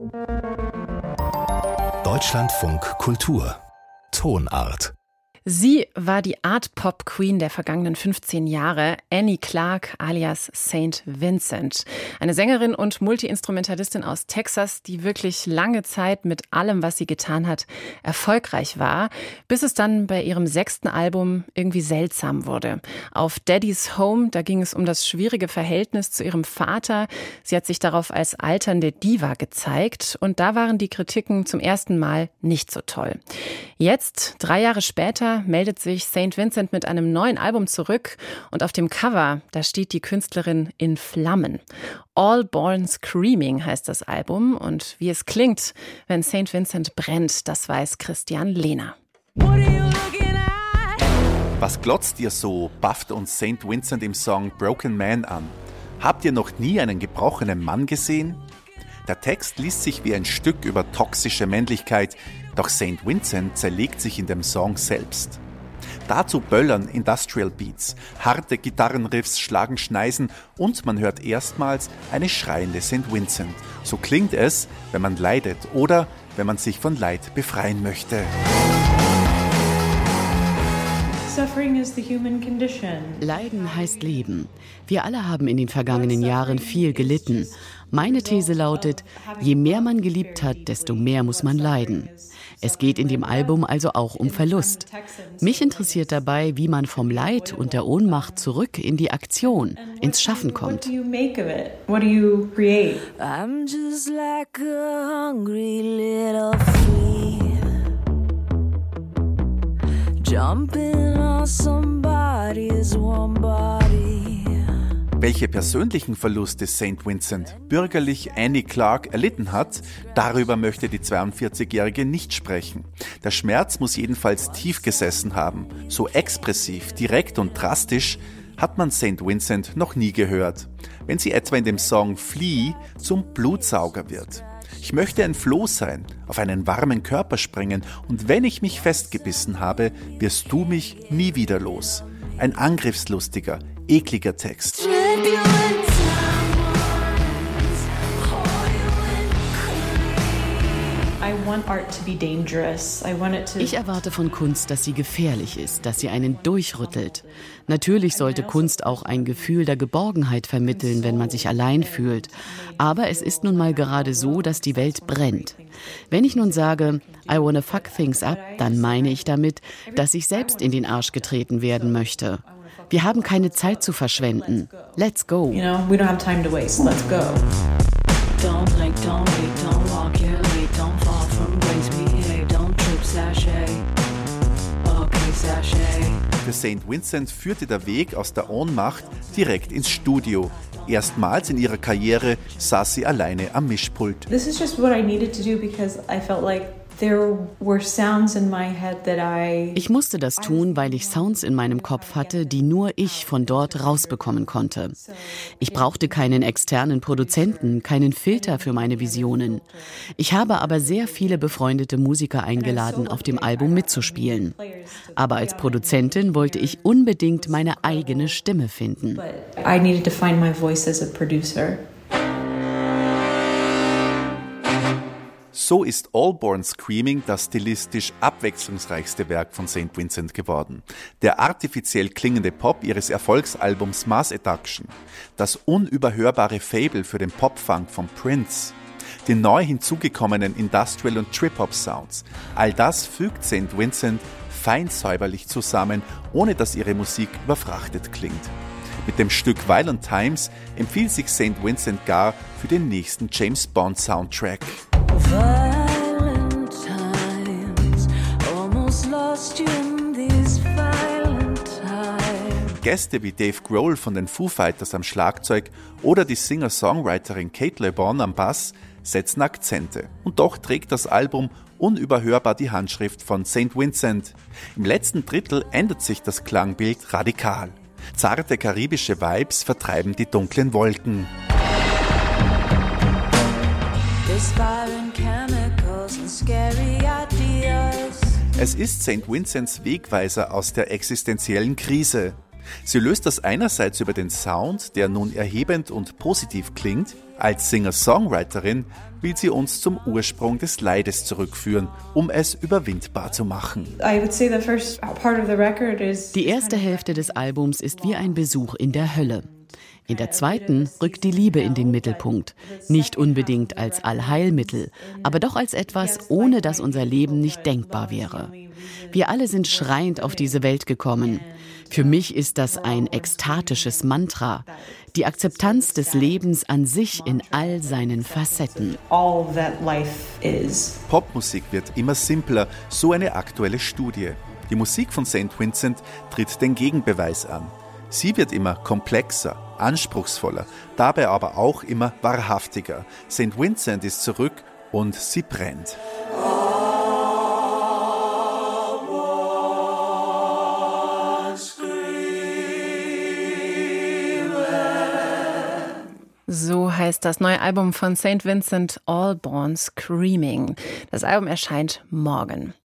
Deutschlandfunk Kultur Tonart. Sie war die Art-Pop-Queen der vergangenen 15 Jahre, Annie Clark alias St. Vincent. Eine Sängerin und Multi-Instrumentalistin aus Texas, die wirklich lange Zeit mit allem, was sie getan hat, erfolgreich war, bis es dann bei ihrem 6. Album irgendwie seltsam wurde. Auf Daddy's Home, da ging es um das schwierige Verhältnis zu ihrem Vater. Sie hat sich darauf als alternde Diva gezeigt und da waren die Kritiken zum ersten Mal nicht so toll. Jetzt, 3 Jahre später, meldet sich St. Vincent mit einem neuen Album zurück und auf dem Cover, da steht die Künstlerin in Flammen. All Born Screaming heißt das Album und wie es klingt, wenn St. Vincent brennt, das weiß Christian Lehner. Was glotzt ihr so, bafft uns St. Vincent im Song Broken Man an. Habt ihr noch nie einen gebrochenen Mann gesehen? Der Text liest sich wie ein Stück über toxische Männlichkeit, doch St. Vincent zerlegt sich in dem Song selbst. Dazu böllern Industrial Beats, harte Gitarrenriffs schlagen Schneisen und man hört erstmals eine schreiende St. Vincent. So klingt es, wenn man leidet oder wenn man sich von Leid befreien möchte. Leiden heißt Leben. Wir alle haben in den vergangenen Jahren viel gelitten. Meine These lautet, je mehr man geliebt hat, desto mehr muss man leiden. Es geht in dem Album also auch um Verlust. Mich interessiert dabei, wie man vom Leid und der Ohnmacht zurück in die Aktion, ins Schaffen kommt. I'm just like a hungry little flea, jumping on somebody's warm body. Welche persönlichen Verluste St. Vincent, bürgerlich Annie Clark, erlitten hat, darüber möchte die 42-Jährige nicht sprechen. Der Schmerz muss jedenfalls tief gesessen haben. So expressiv, direkt und drastisch hat man St. Vincent noch nie gehört. Wenn sie etwa in dem Song Flea zum Blutsauger wird. Ich möchte ein Floh sein, auf einen warmen Körper springen und wenn ich mich festgebissen habe, wirst du mich nie wieder los. Ein angriffslustiger, ekliger Text. Ich erwarte von Kunst, dass sie gefährlich ist, dass sie einen durchrüttelt. Natürlich sollte Kunst auch ein Gefühl der Geborgenheit vermitteln, wenn man sich allein fühlt. Aber es ist nun mal gerade so, dass die Welt brennt. Wenn ich nun sage, I wanna fuck things up, dann meine ich damit, dass ich selbst in den Arsch getreten werden möchte. Wir haben keine Zeit zu verschwenden. Let's go. You know, we don't have time to waste. Let's go. Don't blink, don't wait, don't walk your late, don't fall from grace, behave, don't trip, sachet. Okay, sachet. Für St. Vincent führte der Weg aus der Ohnmacht direkt ins Studio. Erstmals in ihrer Karriere saß sie alleine am Mischpult. This is just what I needed to do because I felt like there were sounds in my head that Ich musste das tun, weil ich Sounds in meinem Kopf hatte, die nur ich von dort rausbekommen konnte. Ich brauchte keinen externen Produzenten, keinen Filter für meine Visionen. Ich habe aber sehr viele befreundete Musiker eingeladen, auf dem Album mitzuspielen. Aber als Produzentin wollte ich unbedingt meine eigene Stimme finden. I needed to find my voice as a producer. So ist All Born Screaming das stilistisch abwechslungsreichste Werk von St. Vincent geworden. Der artifiziell klingende Pop ihres Erfolgsalbums Mass Adduction, das unüberhörbare Faible für den Pop-Funk von Prince, die neu hinzugekommenen Industrial- und Trip-Hop-Sounds, all das fügt St. Vincent fein säuberlich zusammen, ohne dass ihre Musik überfrachtet klingt. Mit dem Stück Violent Times empfiehlt sich St. Vincent gar für den nächsten James Bond Soundtrack. Violent times, almost lost you in these violent times. Gäste wie Dave Grohl von den Foo Fighters am Schlagzeug oder die Singer-Songwriterin Kate Le Bon am Bass setzen Akzente. Und doch trägt das Album unüberhörbar die Handschrift von St. Vincent. Im letzten Drittel ändert sich das Klangbild radikal. Zarte karibische Vibes vertreiben die dunklen Wolken. Es ist St. Vincents Wegweiser aus der existenziellen Krise. Sie löst das einerseits über den Sound, der nun erhebend und positiv klingt, Als Singer-Songwriterin will sie uns zum Ursprung des Leides zurückführen, um es überwindbar zu machen. Die erste Hälfte des Albums ist wie ein Besuch in der Hölle. In der zweiten rückt die Liebe in den Mittelpunkt. Nicht unbedingt als Allheilmittel, aber doch als etwas, ohne das unser Leben nicht denkbar wäre. Wir alle sind schreiend auf diese Welt gekommen. Für mich ist das ein ekstatisches Mantra. Die Akzeptanz des Lebens an sich in all seinen Facetten. Popmusik wird immer simpler, so eine aktuelle Studie. Die Musik von St. Vincent tritt den Gegenbeweis an. Sie wird immer komplexer, anspruchsvoller, dabei aber auch immer wahrhaftiger. St. Vincent ist zurück und sie brennt. So heißt das neue Album von St. Vincent, All Born Screaming. Das Album erscheint morgen.